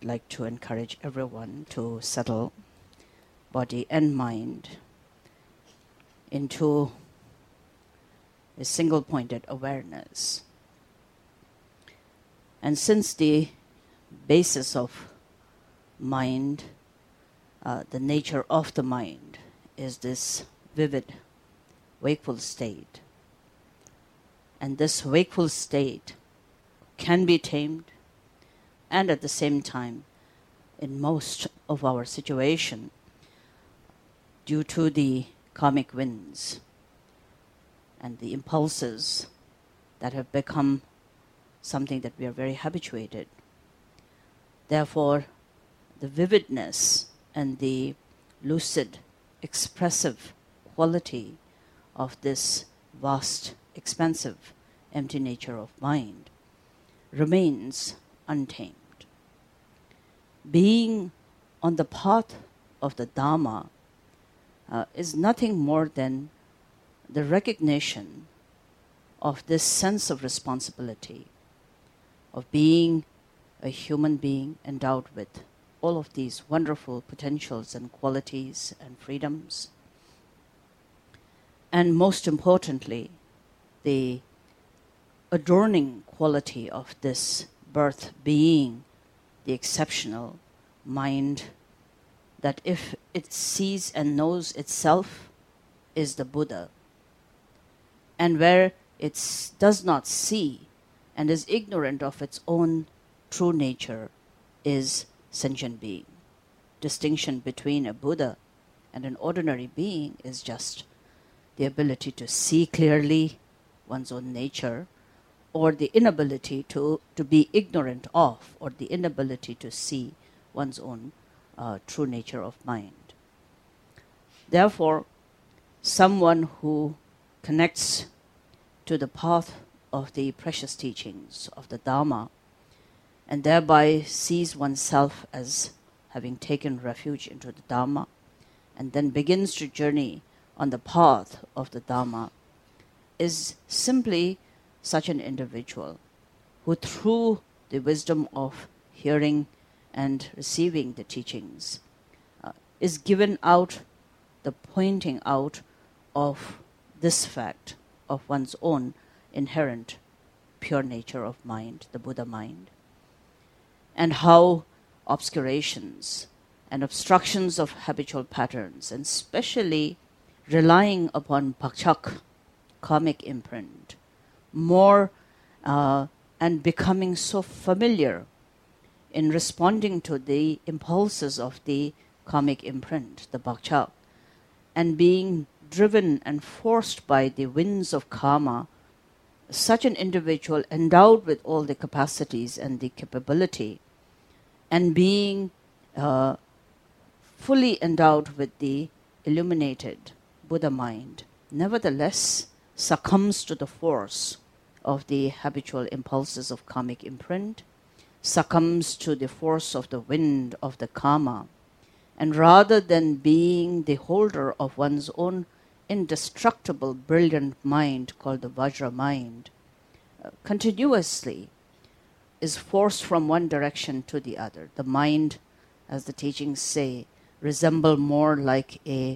would like to encourage everyone to settle body and mind into a single-pointed awareness. And since the basis of mind, the nature of the mind is this vivid, wakeful state, and this wakeful state can be tamed, and at the same time, in most of our situation, due to the karmic winds and the impulses that have become something that we are very habituated. Therefore, the vividness and the lucid, expressive quality of this vast, expansive, empty nature of mind remains untamed. Being on the path of the Dharma is nothing more than the recognition of this sense of responsibility, of being a human being endowed with all of these wonderful potentials and qualities and freedoms. And most importantly, the adorning quality of this birth being the exceptional mind that if it sees and knows itself is the Buddha. And where it does not see and is ignorant of its own true nature is sentient being. Distinction between a Buddha and an ordinary being is just the ability to see clearly one's own nature, or the inability to be ignorant of, or the inability to see one's own true nature of mind. Therefore, someone who connects to the path of the precious teachings of the Dharma and thereby sees oneself as having taken refuge into the Dharma and then begins to journey on the path of the Dharma is simply such an individual who, through the wisdom of hearing and receiving the teachings, is given out the pointing out of this fact of one's own inherent pure nature of mind, the Buddha mind, and how obscurations and obstructions of habitual patterns, and especially relying upon pakchak, karmic imprint, more and becoming so familiar in responding to the impulses of the karmic imprint, the pakchak, and being driven and forced by the winds of karma, such an individual endowed with all the capacities and the capability, and being fully endowed with the illuminated Buddha mind, nevertheless succumbs to the force of the habitual impulses of karmic imprint, succumbs to the force of the wind of the karma, and rather than being the holder of one's own indestructible, brilliant mind called the Vajra mind, continuously is forced from one direction to the other. The mind, as the teachings say, resemble more like a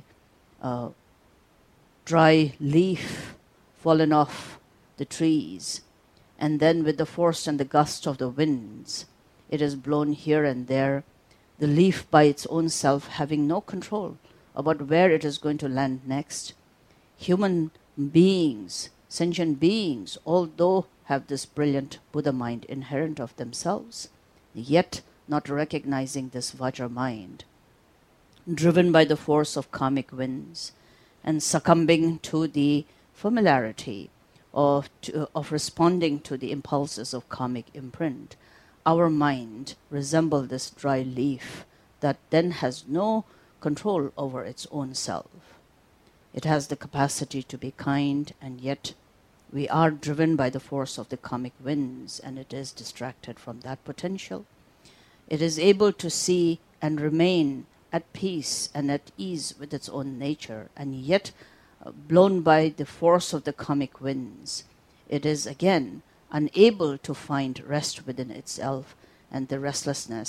dry leaf fallen off the trees, and then with the force and the gust of the winds, it is blown here and there, the leaf by its own self having no control about where it is going to land next. Human beings, sentient beings, although have this brilliant Buddha mind inherent of themselves, yet not recognizing this Vajra mind, driven by the force of karmic winds and succumbing to the familiarity of responding to the impulses of karmic imprint, our mind resembles this dry leaf that then has no control over its own self. It has the capacity to be kind, and yet we are driven by the force of the karmic winds, and it is distracted from that potential. It is able to see and remain at peace and at ease with its own nature, and yet blown by the force of the karmic winds, it is again unable to find rest within itself, and the restlessness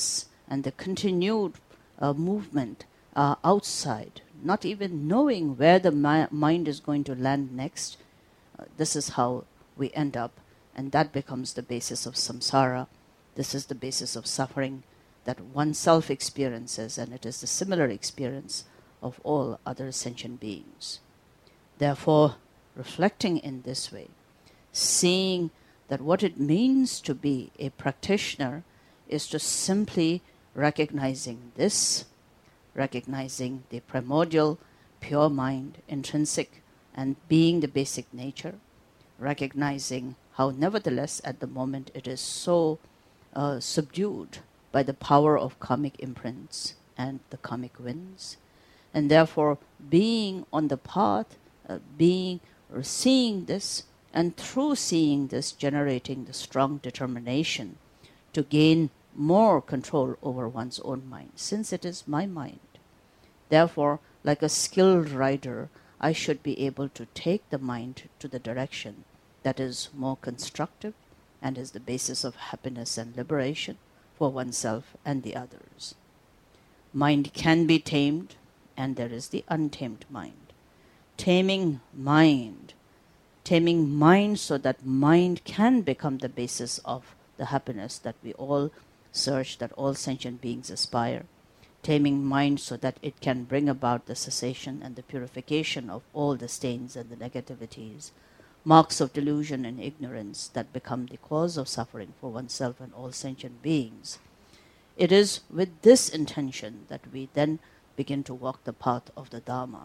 and the continued movement outside, not even knowing where the mind is going to land next, this is how we end up, and that becomes the basis of samsara. This is the basis of suffering that oneself experiences, and it is the similar experience of all other sentient beings. Therefore, reflecting in this way, seeing that what it means to be a practitioner is to simply recognizing this, recognizing the primordial pure mind, intrinsic and being the basic nature, recognizing how nevertheless at the moment it is so subdued by the power of karmic imprints and the karmic winds, and therefore being on the path, being or seeing this, and through seeing this generating the strong determination to gain more control over one's own mind, since it is my mind. Therefore, like a skilled rider, I should be able to take the mind to the direction that is more constructive and is the basis of happiness and liberation for oneself and the others. Mind can be tamed, and there is the untamed mind. Taming mind so that mind can become the basis of the happiness that we all search, that all sentient beings aspire. Taming mind so that it can bring about the cessation and the purification of all the stains and the negativities, marks of delusion and ignorance that become the cause of suffering for oneself and all sentient beings. It is with this intention that we then begin to walk the path of the Dharma.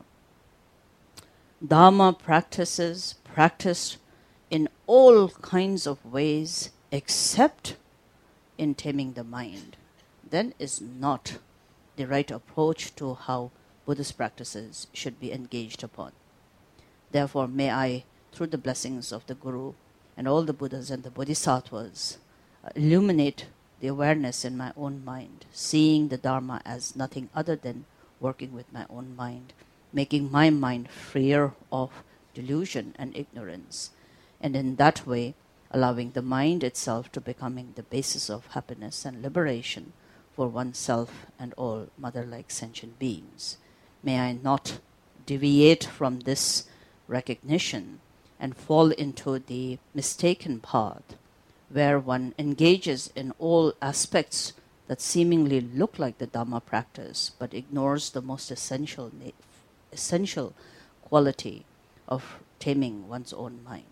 Dharma practices practiced in all kinds of ways except in taming the mind, then is not the right approach to how Buddhist practices should be engaged upon. Therefore, may I, through the blessings of the Guru and all the Buddhas and the Bodhisattvas, illuminate the awareness in my own mind, seeing the Dharma as nothing other than working with my own mind, making my mind freer of delusion and ignorance, and in that way allowing the mind itself to becoming the basis of happiness and liberation for oneself and all mother-like sentient beings. May I not deviate from this recognition and fall into the mistaken path where one engages in all aspects that seemingly look like the Dhamma practice but ignores the most essential quality of taming one's own mind.